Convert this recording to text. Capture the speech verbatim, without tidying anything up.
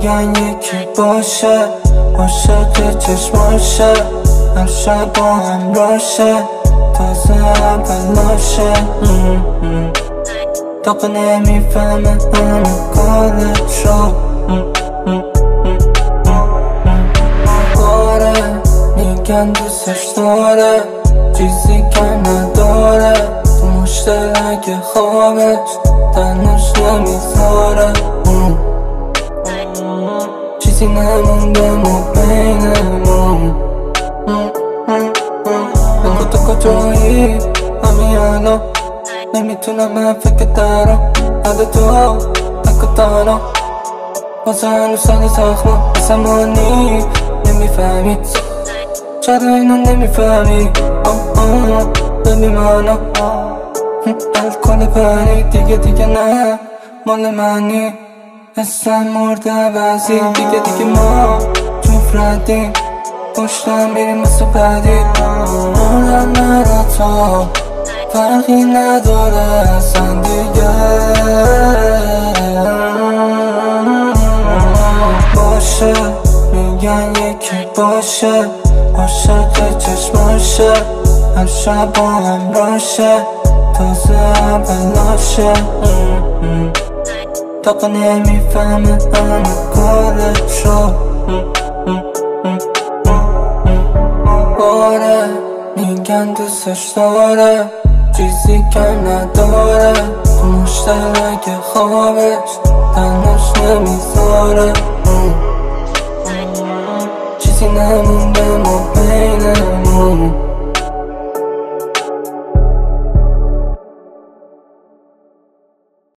میگن یکی باشه عاشق چشماشه هر شب با هم راشه تازه اولاشه طاقه نمیفهمه همه کارشو آره میگن دوستش داره چیزی که نداره تو مشترک خوابش تنش نمیذاره چیزی نمونده ما بینمون بگو تو کجایی همین الان نمیتونم من فکر دارم عدد تو نکو تانا واسه هنوز سالی ساختم بسمانی نمیفهمی چرا اینو نمیفهمی ببی منو الکل پری دیگه دیگه نه مال منی حسم مرده بعضی دیگه دیگه ما جفت ردیم پشتم بیریم مثل پدید مردم من تو فرقی نداره اصلا دیگه باشه میگن یکی باشه عاشق چشماشه هر شب با هم راشه تازه اولاشه طاقه نمیفهمه همه کارشو آره میگن دوستش داره چیزی که نداره تو مشترک خوابش تنش نمیذاره چیزی نمونده ما بینه